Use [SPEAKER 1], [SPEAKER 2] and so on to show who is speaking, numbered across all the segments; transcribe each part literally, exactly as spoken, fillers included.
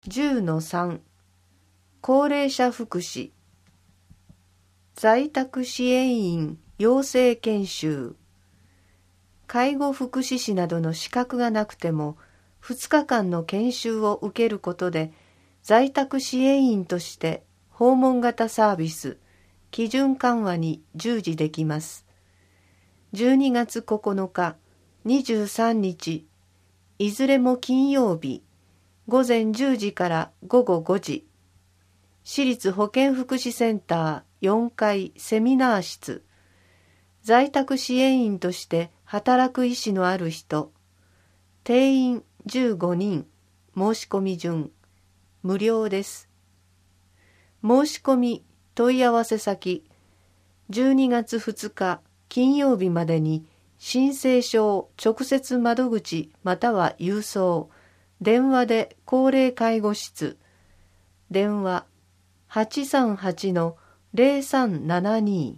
[SPEAKER 1] じゅうのさん 高齢者福祉在宅支援員養成研修介護福祉士などの資格がなくてもふつかかんの研修を受けることで在宅支援員として訪問型サービス基準緩和に従事できます。じゅうにがつここのか、にじゅうさんにちいずれも金曜日ごぜんじゅうじからごごごじ、市立保健福祉センターよんかいセミナー室、在宅支援員として働く意思のある人、定員じゅうごにん、申し込み順、無料です。申し込み、問い合わせ先、じゅうにがつふつか金曜日までに申請書を直接窓口または郵送、電話で高齢介護室、電話 はちさんはちのゼロさんななに、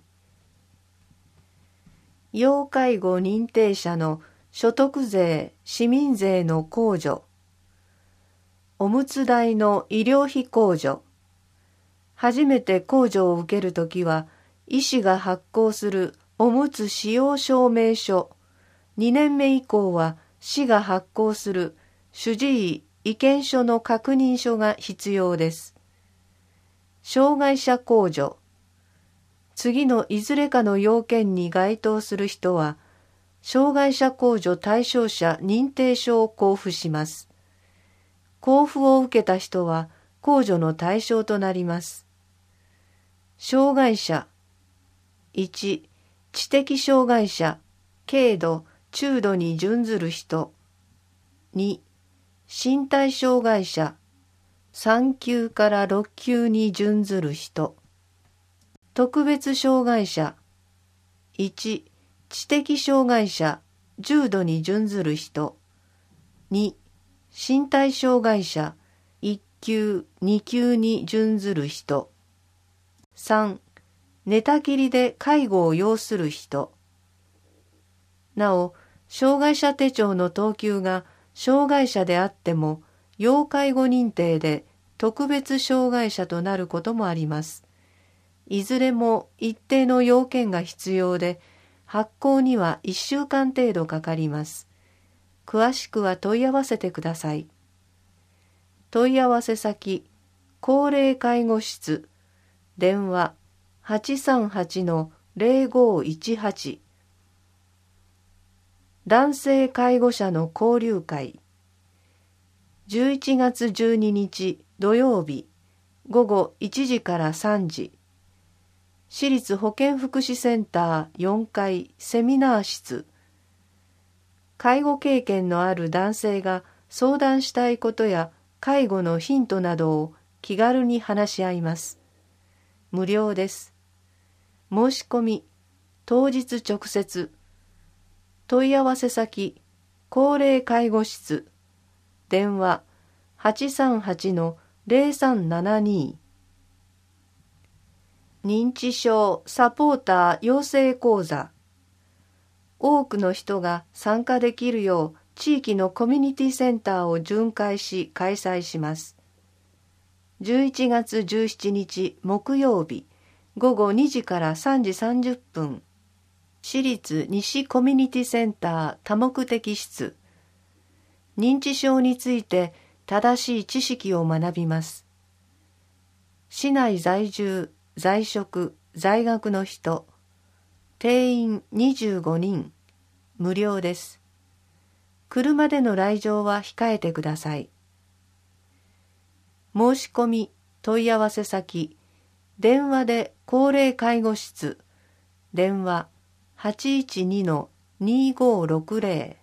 [SPEAKER 1] 要介護認定者の所得税・市民税の控除、おむつ代の医療費控除、初めて控除を受けるときは、医師が発行するおむつ使用証明書、にねんめ以降は市が発行する主治医意見書の確認書が必要です。障害者控除。次のいずれかの要件に該当する人は、障害者控除対象者認定書を交付します。交付を受けた人は控除の対象となります。障害者。いち、知的障害者、軽度、中度に準ずる人。に、身体障害者、さんきゅうからろっきゅうに準ずる人。特別障害者、いち、知的障害者、重度に準ずる人。に、身体障害者、いっきゅう、にきゅうに準ずる人。さん、寝たきりで介護を要する人。なお、障害者手帳の等級が障害者であっても、要介護認定で特別障害者となることもあります。いずれも一定の要件が必要で、発行にはいっしゅうかん程度かかります。詳しくは問い合わせてください。問い合わせ先、高齢介護室、電話 はちさんはちのゼロごいちはち、男性介護者の交流会、じゅういちがつじゅうににち土曜日ごごいちじからさんじ、市立保健福祉センターよんかいセミナー室、介護経験のある男性が相談したいことや介護のヒントなどを気軽に話し合います。無料です。申し込み、当日直接、問い合わせ先、高齢介護室、電話 はちさんはちのゼロさんななに。認知症サポーター養成講座。多くの人が参加できるよう地域のコミュニティセンターを巡回し開催します。じゅういちがつじゅうしちにち木曜日ごごにじからさんじさんじゅっぷん、市立西コミュニティセンター多目的室。認知症について正しい知識を学びます。市内在住、在職、在学の人、定員にじゅうごにん、無料です。車での来場は控えてください。申し込み、問い合わせ先、電話で高齢介護室、電話 はちいちにのにごろくゼロ。